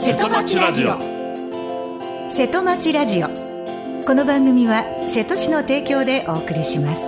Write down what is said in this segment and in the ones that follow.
瀬戸町ラジオ。 瀬戸町ラジオ。この番組は瀬戸市の提供でお送りします。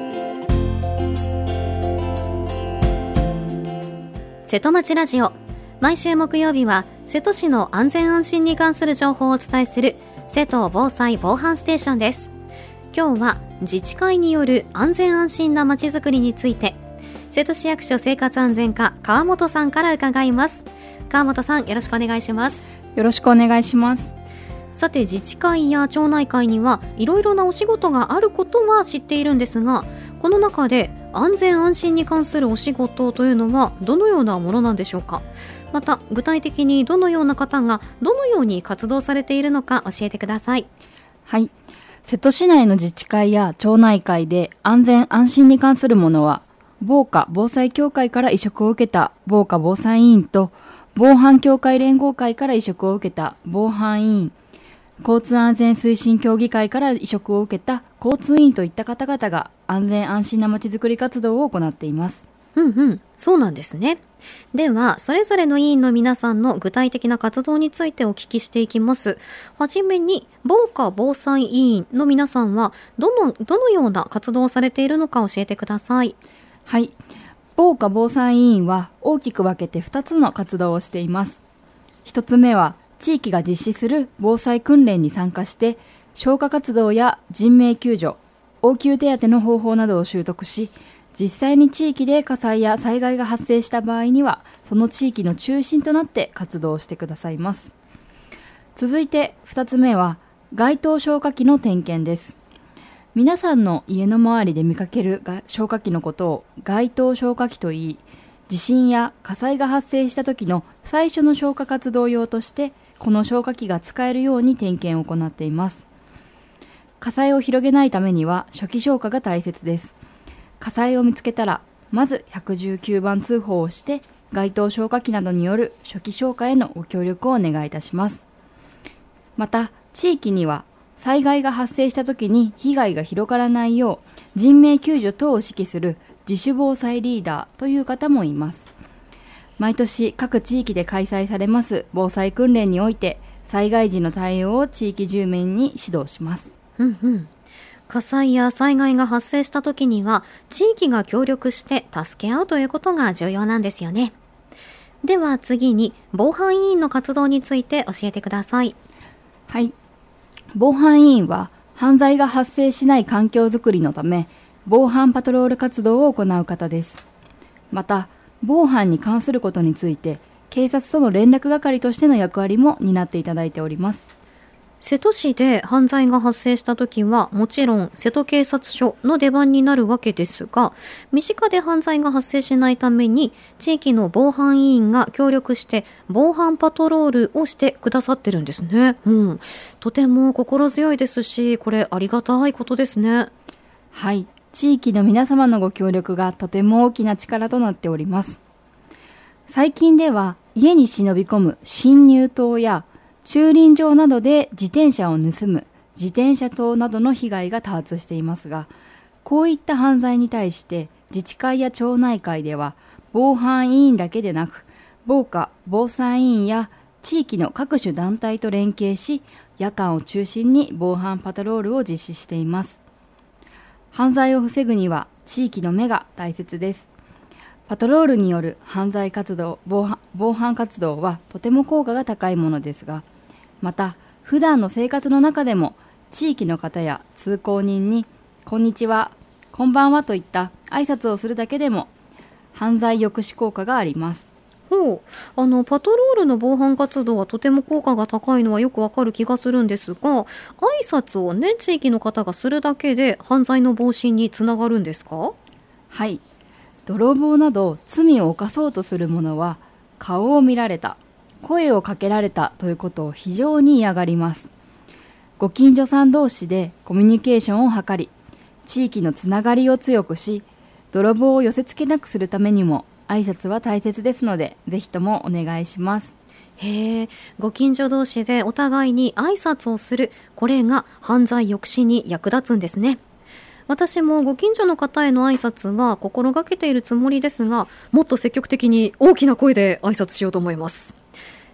瀬戸町ラジオ、毎週木曜日は瀬戸市の安全安心に関する情報をお伝えする瀬戸防災防犯ステーションです。今日は自治会による安全安心なまちづくりについて、瀬戸市役所生活安全課川本さんから伺います。川本さん、よろしくお願いします。 よろしくお願いします。 さて、自治会や町内会にはいろいろなお仕事があることは知っているんですが、この中で安全安心に関するお仕事というのはどのようなものなんでしょうか。また具体的にどのような方がどのように活動されているのか教えてください。 はい、瀬戸市内の自治会や町内会で安全安心に関するものは、防火防災協会から委嘱を受けた防火防災委員と、防犯協会連合会から委嘱を受けた防犯委員、交通安全推進協議会から委嘱を受けた交通委員といった方々が安全安心なまちづくり活動を行っています。 そうなんですね。では、それぞれの委員の皆さんの具体的な活動についてお聞きしていきます。はじめに、防火防災委員の皆さんはどのような活動をされているのか教えてください。 はい、防火防災委員は大きく分けて2つの活動をしています。1つ目は、地域が実施する防災訓練に参加して、消火活動や人命救助、応急手当の方法などを習得し、実際に地域で火災や災害が発生した場合には、その地域の中心となって活動してくださいます。続いて2つ目は、街頭消火器の点検です。皆さんの家の周りで見かける消火器のことを街頭消火器といい、地震や火災が発生した時の最初の消火活動用として、この消火器が使えるように点検を行っています。火災を広げないためには初期消火が大切です。火災を見つけたら、まず119番通報をして、街頭消火器などによる初期消火へのご協力をお願いいたします。また、地域には災害が発生した時に被害が広がらないよう、人命救助等を指揮する自主防災リーダーという方もいます。毎年各地域で開催されます防災訓練において、災害時の対応を地域住民に指導します。 火災や災害が発生した時には、地域が協力して助け合うということが重要なんですよね。では次に、防犯委員の活動について教えてください。 はい、防犯委員は犯罪が発生しない環境づくりのため、防犯パトロール活動を行う方です。また、防犯に関することについて、警察との連絡係としての役割も担っていただいております。 瀬戸市で犯罪が発生した時は、もちろん瀬戸警察署の出番になるわけですが、身近で犯罪が発生しないために、地域の防犯委員が協力して防犯パトロールをしてくださってるんですね。とても心強いですし、これありがたいことですね。 はい、地域の皆様のご協力がとても大きな力となっております。最近では、家に忍び込む侵入盗や駐輪場などで自転車を盗む自転車盗などの被害が多発していますが、こういった犯罪に対して自治会や町内会では、防犯委員だけでなく、防火防災委員や地域の各種団体と連携し、夜間を中心に防犯パトロールを実施しています。犯罪を防ぐには地域の目が大切です。パトロールによる犯罪活動、防犯活動はとても効果が高いものですが、また普段の生活の中でも地域の方や通行人にこんにちは、こんばんはといった挨拶をするだけでも犯罪抑止効果があります。 パトロールの防犯活動はとても効果が高いのはよくわかる気がするんですが、挨拶をね、地域の方がするだけで犯罪の防止につながるんですか？ はい、泥棒など罪を犯そうとする者は、顔を見られた、声をかけられたということを非常に嫌がります。ご近所さん同士でコミュニケーションを図り、地域のつながりを強くし、泥棒を寄せ付けなくするためにも挨拶は大切ですので、ぜひともお願いします。 ご近所同士でお互いに挨拶をする、これが犯罪抑止に役立つんですね。私もご近所の方への挨拶は心がけているつもりですが、もっと積極的に大きな声で挨拶しようと思います。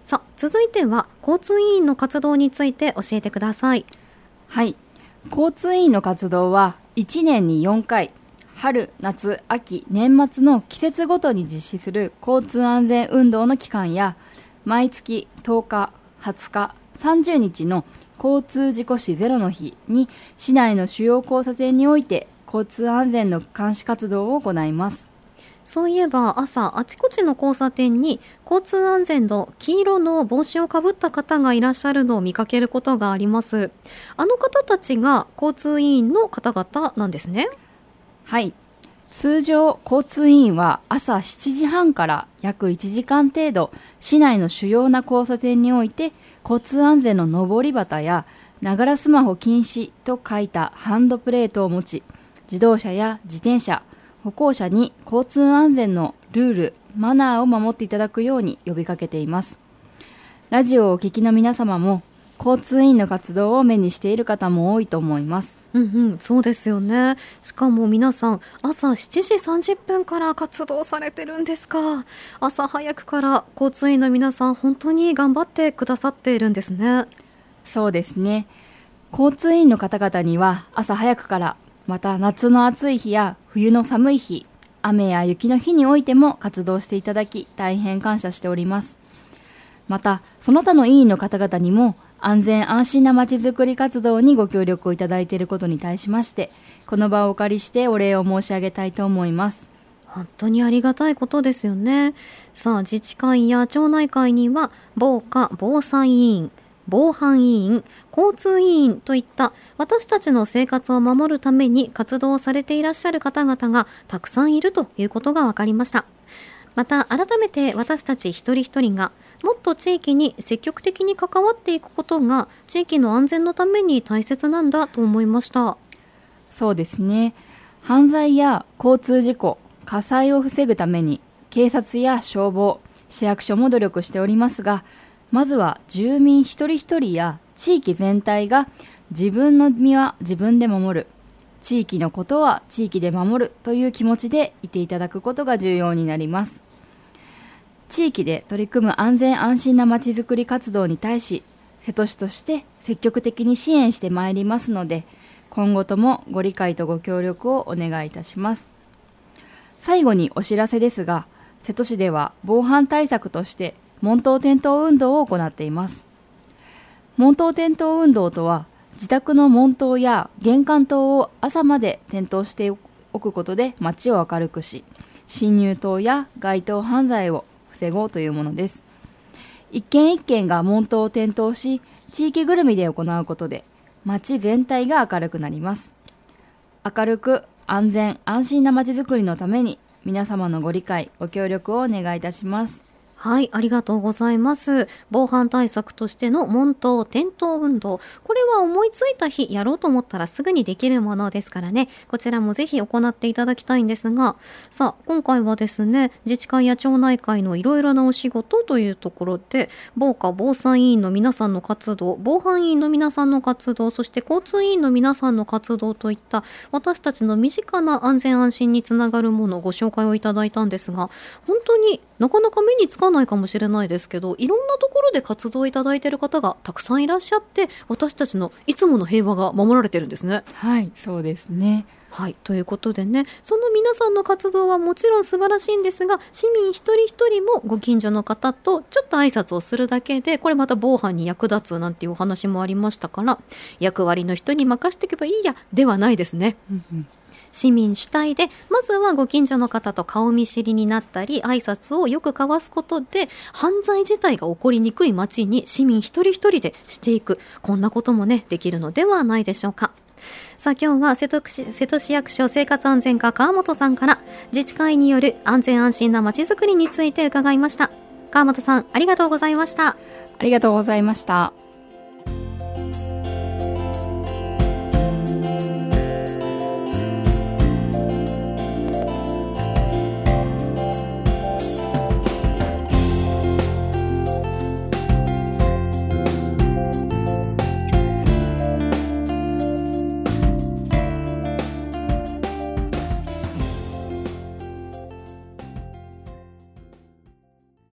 さあ、続いては交通委員の活動について教えてください。 はい。交通委員の活動は1年に4回、春、夏、秋、年末の季節ごとに実施する交通安全運動の期間や、毎月10日、20日、30日の交通事故死ゼロの日に市内の主要交差点において交通安全の監視活動を行います。 そういえば朝あちこちの交差点に交通安全の黄色の帽子をかぶった方がいらっしゃるのを見かけることがあります。あの方たちが交通委員の方々なんですね。 はい。通常交通委員は朝7時半から約1時間程度市内の主要な交差点において交通安全の上り旗やながらスマホ禁止と書いたハンドプレートを持ち、自動車や自転車、歩行者に交通安全のルール、マナーを守っていただくように呼びかけています。ラジオをお聞きの皆様も交通委員の活動を目にしている方も多いと思います。 そうですよね。しかも皆さん朝7時30分から活動されてるんですか。朝早くから交通委員の皆さん本当に頑張ってくださっているんですね。 そうですね。交通委員の方々には朝早くから、また夏の暑い日や冬の寒い日、雨や雪の日においても活動していただき大変感謝しております。またその他の委員の方々にも安全安心なまちづくり活動にご協力をいただいていることに対しましてこの場をお借りしてお礼を申し上げたいと思います。 本当にありがたいことですよね。さあ、自治会や町内会には防火・防災委員、防犯委員、交通委員といった私たちの生活を守るために活動されていらっしゃる方々がたくさんいるということが分かりました。また改めて私たち一人一人がもっと地域に積極的に関わっていくことが地域の安全のために大切なんだと思いました。 そうですね。犯罪や交通事故、火災を防ぐために警察や消防、市役所も努力しておりますが、まずは住民一人一人や地域全体が自分の身は自分で守る、地域のことは地域で守るという気持ちでいていただくことが重要になります。地域で取り組む安全安心なまちづくり活動に対し、瀬戸市として積極的に支援してまいりますので、今後ともご理解とご協力をお願いいたします。最後にお知らせですが、瀬戸市では防犯対策として門頭点灯運動を行っています。門頭点灯運動とは、自宅の門頭や玄関灯を朝まで点灯しておくことで街を明るくし、侵入灯や街頭犯罪を防ごうというものです。一軒一軒が門頭を点灯し、地域ぐるみで行うことで街全体が明るくなります。明るく安全安心な街づくりのために皆様のご理解ご協力をお願いいたします。 はい、ありがとうございます。防犯対策としての門頭点灯運動、これは思いついた日やろうと思ったらすぐにできるものですからね、こちらもぜひ行っていただきたいんですが、さあ今回はですね、自治会や町内会のいろいろなお仕事というところで、防火・防災委員の皆さんの活動、防犯委員の皆さんの活動、そして交通委員の皆さんの活動といった私たちの身近な安全安心につながるものをご紹介をいただいたんですが、本当になかなか目につかないかもしれないですけど、いろんなところで活動いただいている方がたくさんいらっしゃって、私たちのいつもの平和が守られてるんですね。 はい、そうですね。 はい、ということでね、その皆さんの活動はもちろん素晴らしいんですが、市民一人一人もご近所の方とちょっと挨拶をするだけで、これまた防犯に役立つなんていうお話もありましたから、役割の人に任せていけばいいやではないですね。市民主体でまずはご近所の方と顔見知りになったり挨拶をよく交わすことで、犯罪自体が起こりにくい街に市民一人一人でしていく、こんなこともねできるのではないでしょうか。さあ今日は瀬戸市役所生活安全課川本さんから自治会による安全安心な街づくりについて伺いました。川本さん、ありがとうございました。 ありがとうございました。